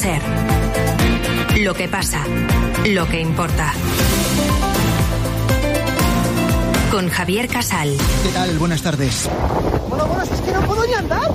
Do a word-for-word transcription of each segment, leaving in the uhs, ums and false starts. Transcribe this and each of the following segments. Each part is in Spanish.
SER. Lo que pasa, lo que importa. Con Javier Casal. ¿Qué tal? Buenas tardes. Bueno, bueno, es que no puedo ni andar.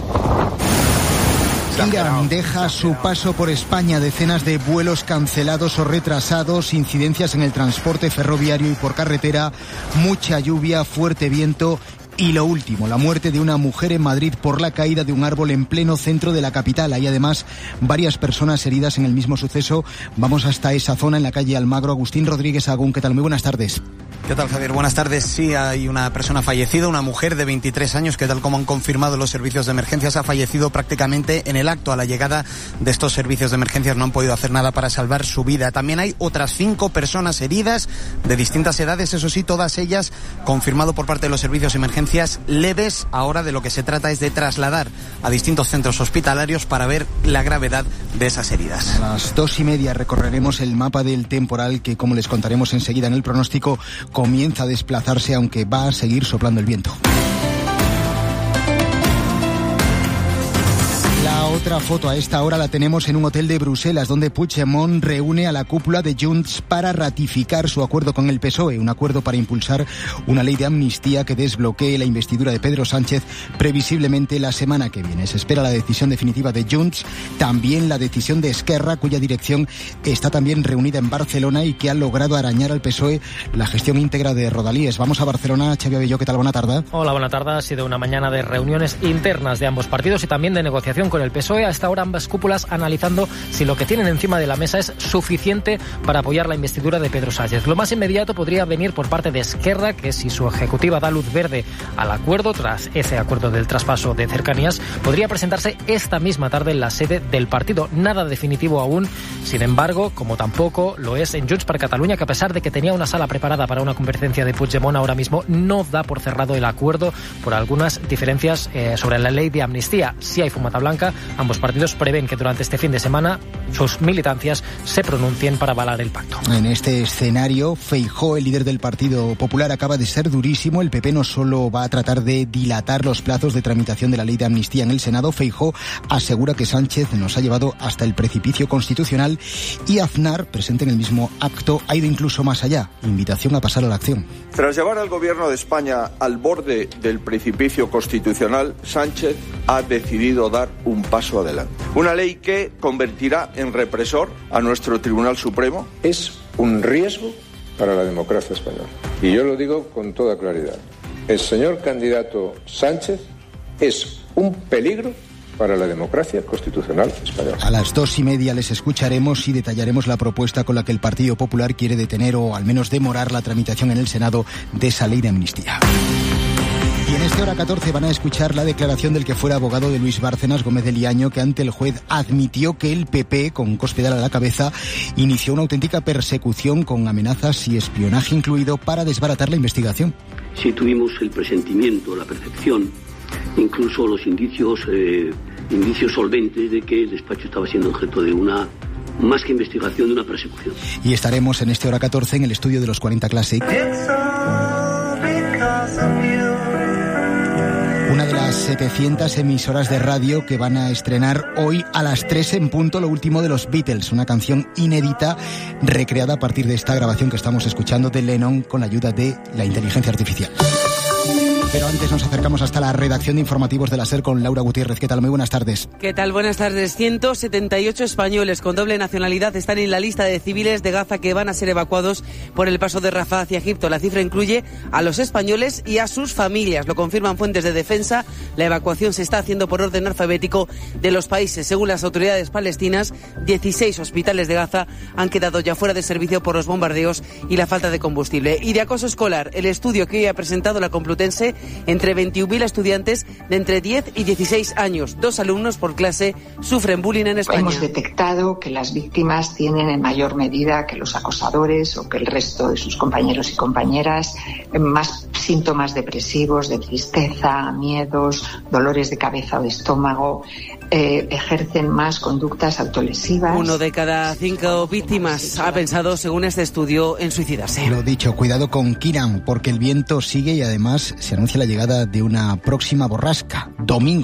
Irán deja su paso por España, decenas de vuelos cancelados o retrasados, incidencias en el transporte ferroviario y por carretera, mucha lluvia, fuerte viento. Y lo último, la muerte de una mujer en Madrid por la caída de un árbol en pleno centro de la capital. Hay además varias personas heridas en el mismo suceso. Vamos hasta esa zona, en la calle Almagro. Agustín Rodríguez Agún, ¿qué tal? Muy buenas tardes. ¿Qué tal, Javier? Buenas tardes. Sí, hay una persona fallecida, una mujer de veintitrés años, que tal como han confirmado los servicios de emergencias, ha fallecido prácticamente en el acto. A la llegada de estos servicios de emergencias no han podido hacer nada para salvar su vida. También hay otras cinco personas heridas de distintas edades, eso sí, todas ellas confirmado por parte de los servicios de emergencias leves. Ahora de lo que se trata es de trasladar a distintos centros hospitalarios para ver la gravedad de esas heridas. A las dos y media recorreremos el mapa del temporal que, como les contaremos enseguida en el pronóstico, comienza a desplazarse, aunque va a seguir soplando el viento. La otra foto a esta hora la tenemos en un hotel de Bruselas, donde Puigdemont reúne a la cúpula de Junts para ratificar su acuerdo con el P S O E, un acuerdo para impulsar una ley de amnistía que desbloquee la investidura de Pedro Sánchez previsiblemente la semana que viene. Se espera la decisión definitiva de Junts, también la decisión de Esquerra, cuya dirección está también reunida en Barcelona y que ha logrado arañar al P S O E la gestión íntegra de Rodalies. Vamos a Barcelona. Xavi Abelló, ¿qué tal? Buena tarde. Hola, buena tarde. Ha sido una mañana de reuniones internas de ambos partidos y también de negociación con el P S O E. A esta hora ambas cúpulas analizando si lo que tienen encima de la mesa es suficiente para apoyar la investidura de Pedro Sánchez. Lo más inmediato podría venir por parte de Esquerra, que si su ejecutiva da luz verde al acuerdo, tras ese acuerdo del traspaso de cercanías, podría presentarse esta misma tarde en la sede del partido. Nada definitivo aún, sin embargo, como tampoco lo es en Junts per Catalunya, que a pesar de que tenía una sala preparada para una comparecencia de Puigdemont, ahora mismo no da por cerrado el acuerdo por algunas diferencias eh, sobre la ley de amnistía. Si hay fumata blanca, ambos partidos prevén que durante este fin de semana sus militancias se pronuncien para avalar el pacto. En este escenario, Feijóo, el líder del Partido Popular, acaba de ser durísimo. El P P no solo va a tratar de dilatar los plazos de tramitación de la ley de amnistía en el Senado. Feijóo asegura que Sánchez nos ha llevado hasta el precipicio constitucional, y Aznar, presente en el mismo acto, ha ido incluso más allá. Invitación a pasar a la acción. Tras llevar al gobierno de España al borde del precipicio constitucional, Sánchez ha decidido dar un paso adelante. Una ley que convertirá en represor a nuestro Tribunal Supremo. Es un riesgo para la democracia española. Y yo lo digo con toda claridad. El señor candidato Sánchez es un peligro para la democracia constitucional española. A las dos y media les escucharemos y detallaremos la propuesta con la que el Partido Popular quiere detener o al menos demorar la tramitación en el Senado de esa ley de amnistía. Y en este hora catorce van a escuchar la declaración del que fuera abogado de Luis Bárcenas, Gómez de Liaño, que ante el juez admitió que el P P, con Cospedal a la cabeza, inició una auténtica persecución con amenazas y espionaje incluido para desbaratar la investigación. Sí tuvimos el presentimiento, la percepción, incluso los indicios, eh, indicios solventes de que el despacho estaba siendo objeto de una, más que investigación, de una persecución. Y estaremos en este hora catorce en el estudio de los cuarenta Classic. Una de las setecientas emisoras de radio que van a estrenar hoy a las tres en punto lo último de los Beatles, una canción inédita recreada a partir de esta grabación que estamos escuchando de Lennon con la ayuda de la inteligencia artificial. Pero antes nos acercamos hasta la redacción de informativos de la SER con Laura Gutiérrez. ¿Qué tal? Muy buenas tardes. ¿Qué tal? Buenas tardes. ciento setenta y ocho españoles con doble nacionalidad están en la lista de civiles de Gaza que van a ser evacuados por el paso de Rafah hacia Egipto. La cifra incluye a los españoles y a sus familias. Lo confirman fuentes de defensa. La evacuación se está haciendo por orden alfabético de los países. Según las autoridades palestinas, dieciséis hospitales de Gaza han quedado ya fuera de servicio por los bombardeos y la falta de combustible. Y de acoso escolar, el estudio que hoy ha presentado la Complutense, entre veintiún mil estudiantes de entre diez y dieciséis años. Dos alumnos por clase sufren bullying en España. Hemos detectado que las víctimas tienen en mayor medida que los acosadores o que el resto de sus compañeros y compañeras más síntomas depresivos, de tristeza, miedos, dolores de cabeza o de estómago. Eh, ejercen más conductas autolesivas. Uno de cada cinco víctimas ha pensado, según este estudio, en suicidarse. Lo dicho, cuidado con Kiran, porque el viento sigue y además se anuncia la llegada de una próxima borrasca. Domingo.